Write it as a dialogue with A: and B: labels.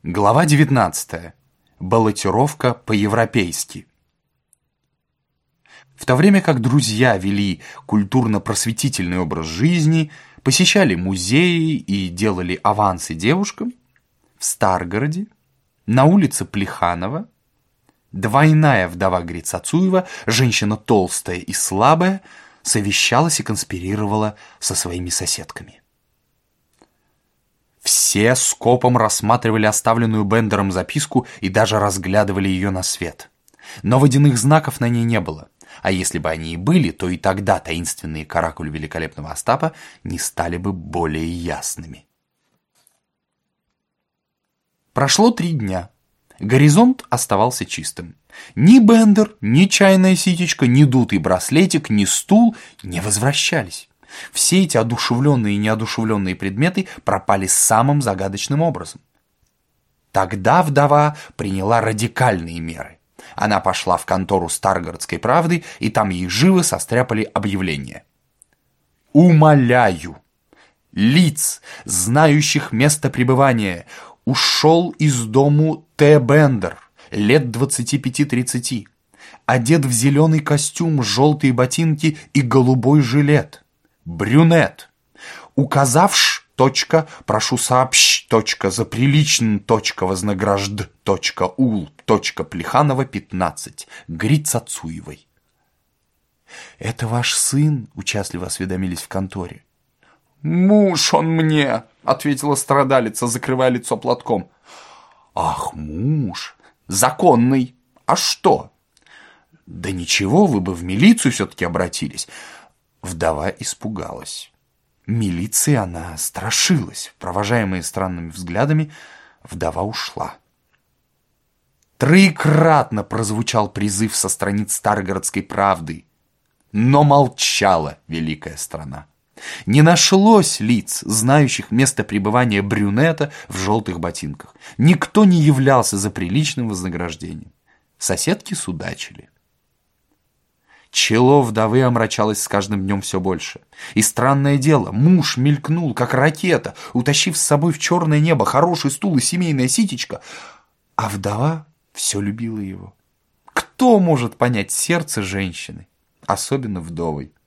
A: Глава 19. Баллотировка по-европейски. В то время как друзья вели культурно-просветительный образ жизни, посещали музеи и делали авансы девушкам, в Старгороде, на улице Плеханова, двойная вдова Грицацуева, женщина толстая и слабая, совещалась и конспирировала со своими соседками. Все скопом рассматривали оставленную Бендером записку и даже разглядывали ее на свет. Но водяных знаков на ней не было. А если бы они и были, то и тогда таинственные каракули великолепного Остапа не стали бы более ясными. Прошло 3 дня. Горизонт оставался чистым. Ни Бендер, ни чайная ситечка, ни дутый браслетик, ни стул не возвращались. Все эти одушевленные и неодушевленные предметы пропали самым загадочным образом. Тогда вдова приняла радикальные меры. Она пошла в контору Старгородской правды, и там ей живо состряпали объявление. «Умоляю, лиц, знающих место пребывания, ушел из дому Т. Бендер, лет 25-30, одет в зеленый костюм, желтые ботинки и голубой жилет. Брюнет. Указавш, прошу сообщ, за приличным, вознагражд, ул, Плеханова, 15, Грицацуевой». «Это ваш сын?» — участливо осведомились в конторе. «Муж он мне!» — ответила страдалица, закрывая лицо платком. «Ах, муж! Законный! А что?» «Да ничего, вы бы в милицию все-таки обратились». Вдова испугалась. Милиции она страшилась. Провожаемая странными взглядами, вдова ушла. Троекратно прозвучал призыв со страниц Старгородской правды. Но молчала великая страна. Не нашлось лиц, знающих место пребывания брюнета в желтых ботинках. Никто не являлся за приличным вознаграждением. Соседки судачили. Чело вдовы омрачалось с каждым днем все больше. И странное дело, муж мелькнул, как ракета, утащив с собой в черное небо хороший стул и семейная ситечка, а вдова все любила его. Кто может понять сердце женщины, особенно вдовой?